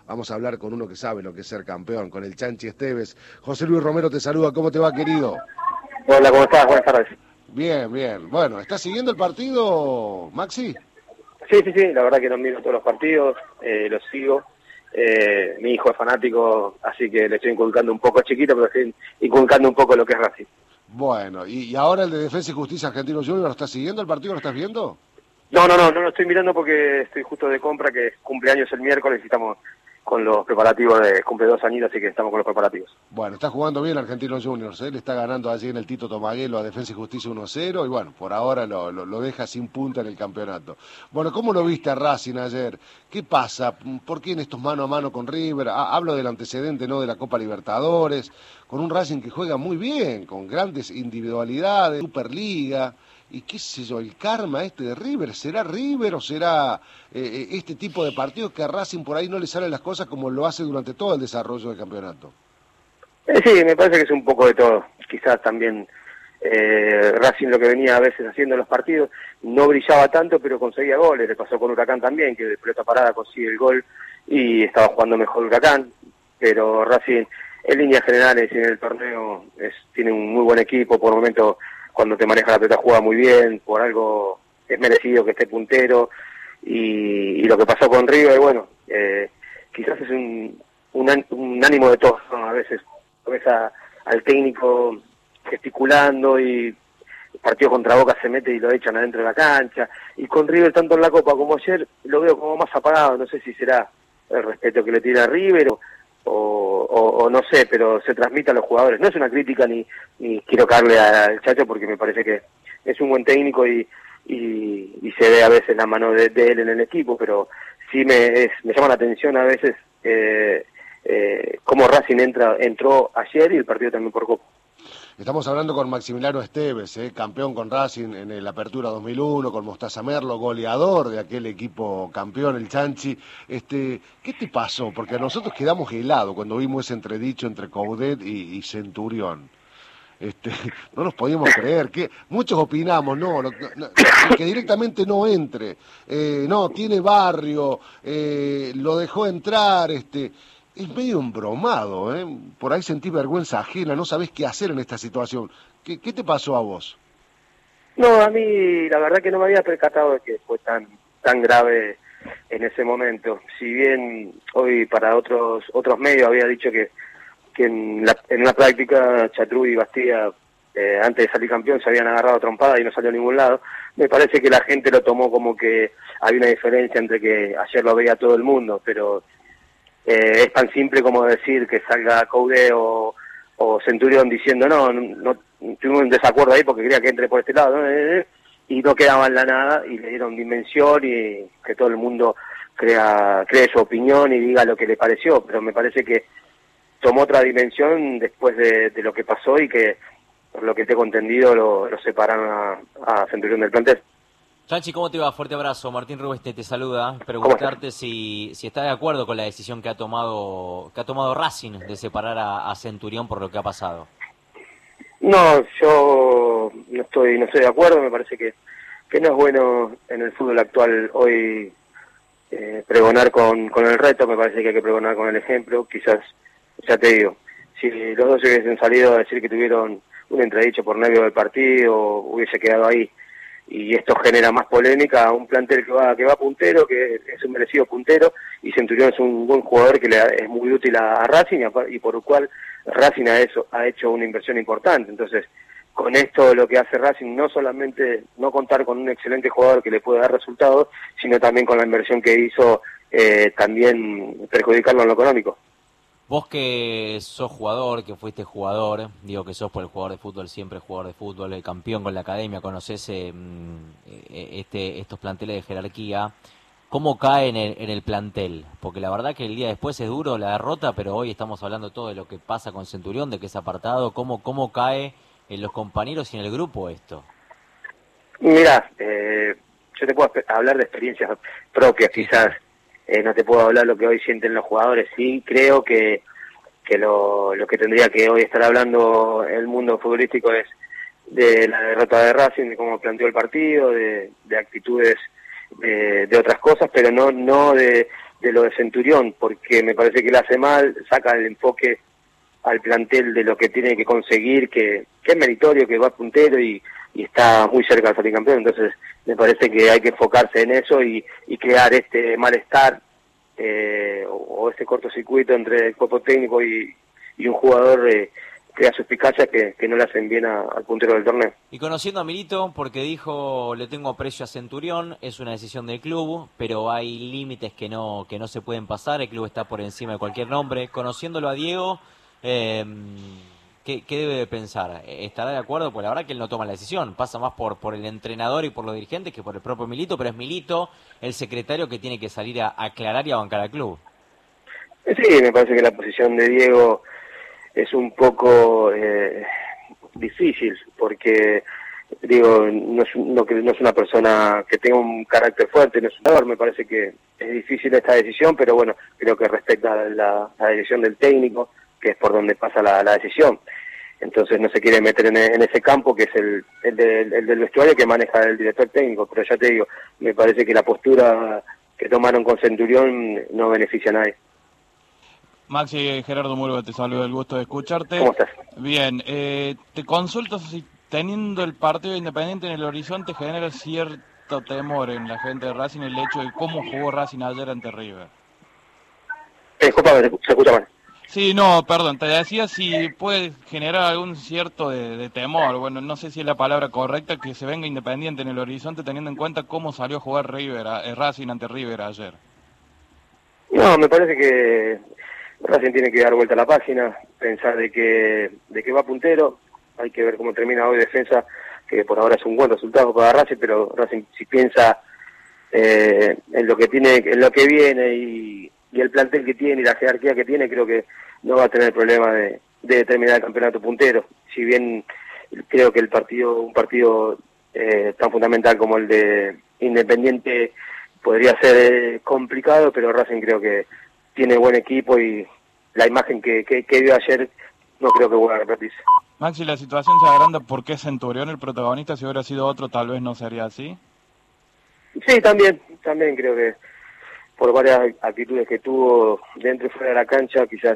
Vamos a hablar con uno que sabe lo que es ser campeón, con el Chanchi Esteves. José Luis Romero te saluda, ¿cómo te va, querido? Hola, ¿cómo estás? Buenas tardes. Bien, bien. Bueno, ¿estás siguiendo el partido, Maxi? Sí, la verdad que no miro todos los partidos, los sigo. Mi hijo es fanático, así que le estoy inculcando un poco, es chiquito, pero estoy inculcando un poco lo que es Racing. Bueno, y ahora el de Defensa y Justicia Argentino Junior, ¿lo estás siguiendo el partido? ¿Lo estás viendo? No lo estoy mirando porque estoy justo de compra, que cumpleaños el miércoles y estamos con los preparativos cumple 2 añitos, así que estamos con los preparativos. Bueno, está jugando bien Argentinos Juniors, ¿eh? Le está ganando allí en el Tito Tomaguelo a Defensa y Justicia 1-0 y bueno, por ahora lo deja sin punta en el campeonato. Bueno, ¿cómo lo viste a Racing ayer? ¿Qué pasa? ¿Por qué en estos mano a mano con River? Hablo del antecedente, ¿no? De la Copa Libertadores, con un Racing que juega muy bien, con grandes individualidades, Superliga. Y qué sé yo, el karma este de River, ¿será River o será este tipo de partidos que a Racing por ahí no le salen las cosas como lo hace durante todo el desarrollo del campeonato? Sí, me parece que es un poco de todo. Quizás también Racing lo que venía a veces haciendo en los partidos no brillaba tanto, pero conseguía goles. Le pasó con Huracán también, que de pelota parada consigue el gol y estaba jugando mejor Huracán. Pero Racing, en líneas generales y en el torneo, tiene un muy buen equipo. Por el momento, cuando te maneja la pelota, juega muy bien. Por algo es merecido que esté puntero. Y lo que pasó con River, bueno, quizás es un ánimo de todos, ¿no? A veces ves al técnico gesticulando y partido contra Boca se mete y lo echan adentro de la cancha, y con River tanto en la Copa como ayer lo veo como más apagado. No sé si será el respeto que le tiene a River o no sé, pero se transmite a los jugadores. No es una crítica ni quiero caerle al Chacho, porque me parece que es un buen técnico y se ve a veces la mano de él en el equipo, pero sí me llama la atención a veces cómo Racing entró ayer y el partido también por Copa. Estamos hablando con Maximiliano Esteves, campeón con Racing en el Apertura 2001, con Mostaza Merlo, goleador de aquel equipo campeón, el Chanchi. ¿Qué te pasó? Porque nosotros quedamos helados cuando vimos ese entredicho entre Coudet y Centurión. No nos podíamos creer, que muchos opinamos, que directamente no entre, no, tiene barrio, lo dejó entrar, es medio embromado, ¿eh? Por ahí sentí vergüenza ajena, no sabés qué hacer en esta situación. ¿Qué te pasó a vos? No, a mí la verdad que no me había percatado de que fue tan grave en ese momento. Si bien hoy para otros medios había dicho que en la práctica Chatrú y Bastía antes de salir campeón se habían agarrado a trompada y no salió a ningún lado, me parece que la gente lo tomó como que había una diferencia entre que ayer lo veía todo el mundo, pero es tan simple como decir que salga Coudet o Centurión diciendo no tuvimos un desacuerdo ahí porque quería que entre por este lado, ¿no? Y no quedaba en la nada y le dieron dimensión y que todo el mundo cree su opinión y diga lo que le pareció, pero me parece que tomó otra dimensión después de lo que pasó y que, por lo que tengo entendido, lo separan a Centurión del plantel. Chanchi, ¿cómo te va? Fuerte abrazo. Martín Rubes te saluda. Preguntarte si estás de acuerdo con la decisión que ha tomado Racing de separar a Centurión por lo que ha pasado. No, yo no estoy de acuerdo. Me parece que no es bueno en el fútbol actual hoy pregonar con el reto. Me parece que hay que pregonar con el ejemplo. Quizás, ya te digo, si los dos hubiesen salido a decir que tuvieron un entredicho por nervio del partido, hubiese quedado ahí. Y esto genera más polémica a un plantel que va puntero, que es un merecido puntero, y Centurión es un buen jugador que es muy útil a Racing y por lo cual Racing ha hecho una inversión importante. Entonces, con esto lo que hace Racing no solamente no contar con un excelente jugador que le puede dar resultados, sino también con la inversión que hizo, también perjudicarlo en lo económico. Vos que sos jugador, que fuiste jugador, digo que sos por el jugador de fútbol, siempre jugador de fútbol, el campeón con la academia, conocés estos planteles de jerarquía, ¿cómo cae en el plantel? Porque la verdad que el día después es duro la derrota, pero hoy estamos hablando todo de lo que pasa con Centurión, de que es apartado, ¿cómo cae en los compañeros y en el grupo esto? Mira, yo te puedo hablar de experiencias propias, quizás. No te puedo hablar lo que hoy sienten los jugadores. Sí, creo que lo que tendría que hoy estar hablando el mundo futbolístico es de la derrota de Racing, de cómo planteó el partido, de actitudes, de otras cosas, pero no de lo de Centurión, porque me parece que le hace mal, saca el enfoque al plantel de lo que tiene que conseguir, que es meritorio, que va puntero y está muy cerca de salir campeón. Entonces me parece que hay que enfocarse en eso y crear este malestar o este cortocircuito entre el cuerpo técnico y un jugador, crea suspicacias que no le hacen bien al puntero del torneo. Y conociendo a Milito, porque dijo, le tengo aprecio a Centurión, es una decisión del club, pero hay límites que no se pueden pasar, el club está por encima de cualquier nombre. Conociéndolo a Diego, ¿qué debe de pensar? ¿Estará de acuerdo? Pues la verdad que él no toma la decisión, pasa más por el entrenador y por los dirigentes que por el propio Milito, pero es Milito el secretario que tiene que salir a aclarar y a bancar al club. Sí, me parece que la posición de Diego es un poco difícil, porque digo, no es una persona que tenga un carácter fuerte, no es un jugador. Me parece que es difícil esta decisión, pero bueno, creo que respeta la decisión del técnico, que es por donde pasa la decisión. Entonces no se quiere meter en ese campo, que es el del vestuario, que maneja el director técnico. Pero ya te digo, me parece que la postura que tomaron con Centurión no beneficia a nadie. Maxi, Gerardo Murgo, te saludo, el gusto de escucharte. ¿Cómo estás? Bien, te consulto si teniendo el partido Independiente en el horizonte genera cierto temor en la gente de Racing el hecho de cómo jugó Racing ayer ante River. Disculpame, se escucha mal. Sí, no, perdón, te decía si puede generar algún cierto de temor, bueno, no sé si es la palabra correcta, que se venga Independiente en el horizonte teniendo en cuenta cómo salió a jugar Racing ante River ayer. No, me parece que Racing tiene que dar vuelta a la página, pensar de que va puntero. Hay que ver cómo termina hoy defensa, que por ahora es un buen resultado para Racing, pero Racing, si piensa en lo que tiene, en lo que viene y el plantel que tiene y la jerarquía que tiene, creo que no va a tener problema de terminar el campeonato puntero. Si bien creo que un partido tan fundamental como el de Independiente podría ser complicado, pero Racing creo que tiene buen equipo y la imagen que dio ayer no creo que vuelva a repetirse. Maxi, la situación se agranda porque es Centurión el protagonista, si hubiera sido otro tal vez no sería así. Sí, también creo que por varias actitudes que tuvo dentro y fuera de la cancha, quizás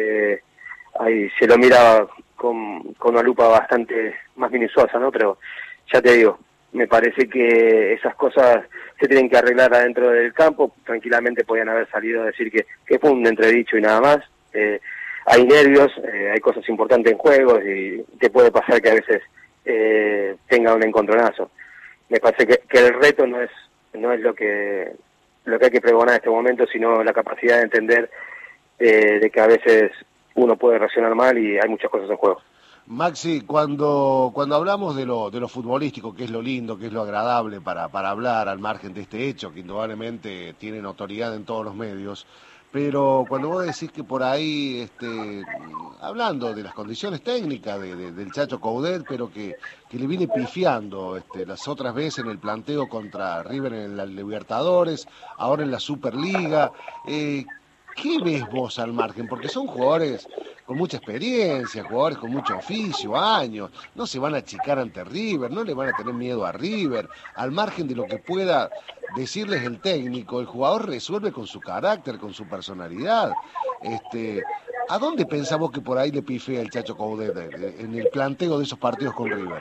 ahí se lo mira con una lupa bastante más minuciosa, ¿no? Pero ya te digo, me parece que esas cosas se tienen que arreglar adentro del campo. Tranquilamente podían haber salido a decir que fue un entredicho y nada más. Hay nervios, hay cosas importantes en juego y te puede pasar que a veces tenga un encontronazo. Me parece que el reto no es lo que hay que pregonar en este momento, sino la capacidad de entender de que a veces uno puede reaccionar mal y hay muchas cosas en juego. Maxi, cuando hablamos de lo futbolístico, que es lo lindo, que es lo agradable para hablar al margen de este hecho, que indudablemente tiene notoriedad en todos los medios, pero cuando vos decís que por ahí, hablando de las condiciones técnicas del Chacho Coudet, pero que le viene pifiando las otras veces en el planteo contra River en la Libertadores, ahora en la Superliga, ¿qué ves vos al margen? Porque son jugadores con mucha experiencia, jugadores con mucho oficio, años, no se van a achicar ante River, no le van a tener miedo a River, al margen de lo que pueda decirles el técnico, el jugador resuelve con su carácter, con su personalidad. ¿A dónde pensamos que por ahí le pifea el Chacho Coudet en el planteo de esos partidos con River?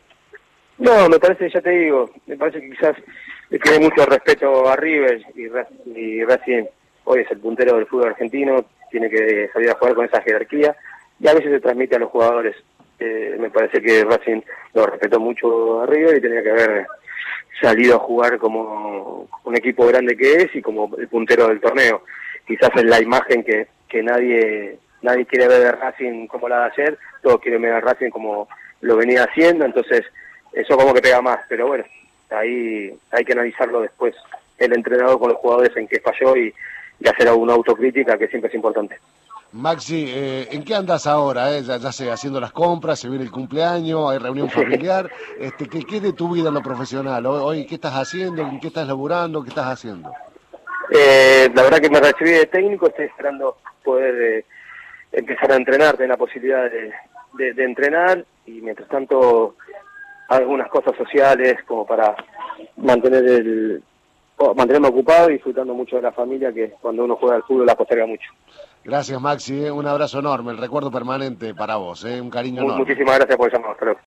No, me parece, ya te digo, me parece que quizás le tiene mucho respeto a River y Racing hoy es el puntero del fútbol argentino, tiene que salir a jugar con esa jerarquía y a veces se transmite a los jugadores. Me parece que Racing lo respetó mucho a River y tenía que haber salido a jugar como un equipo grande que es y como el puntero del torneo. Quizás es la imagen que nadie quiere ver de Racing como la de ayer, todos quieren ver a Racing como lo venía haciendo, entonces eso como que pega más, pero bueno, ahí hay que analizarlo después el entrenador con los jugadores en qué falló y hacer alguna autocrítica que siempre es importante. Maxi, ¿en qué andas ahora? Ya sé, haciendo las compras, se viene el cumpleaños, hay reunión familiar. ¿Qué es de tu vida en lo profesional? Hoy, ¿qué estás haciendo? ¿En qué estás laburando? ¿Qué estás haciendo? La verdad que me recibí de técnico, estoy esperando poder empezar a entrenar, tener la posibilidad de entrenar y mientras tanto algunas cosas sociales como para mantener mantenerme ocupado y disfrutando mucho de la familia, que cuando uno juega al fútbol la posterga mucho. Gracias, Maxi, un abrazo enorme, el recuerdo permanente para vos, un cariño enorme. Muchísimas gracias por llamarnos. Hasta luego.